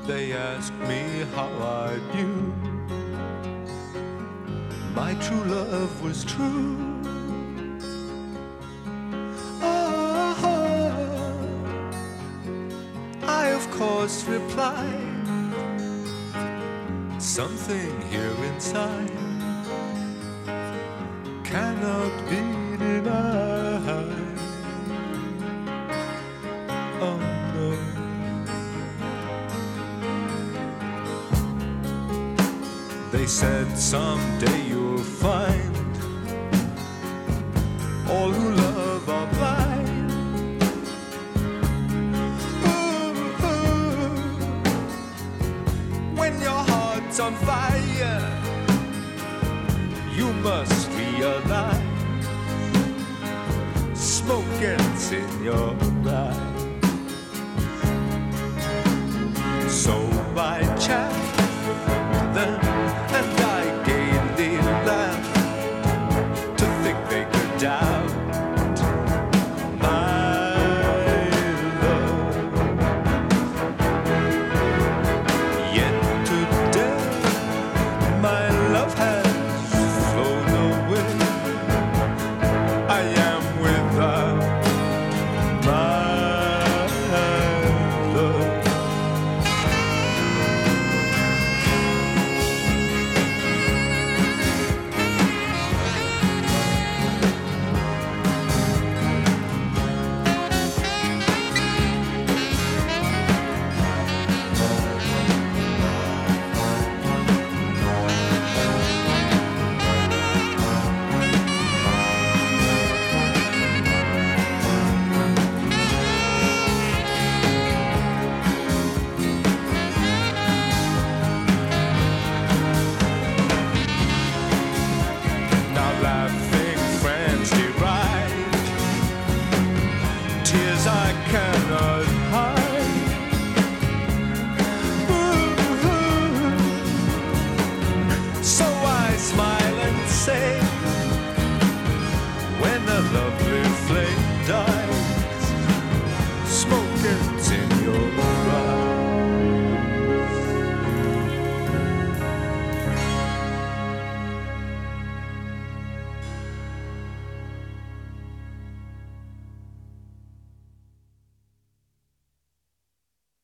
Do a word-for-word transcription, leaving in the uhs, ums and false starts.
They asked me how I knew my true love was true. Oh, I of course replied, something here inside cannot be denied. Oh no. They said someday you'll find all who love are blind. Ooh, ooh. When your heart's on fire, you must realize smoke gets in your eye. So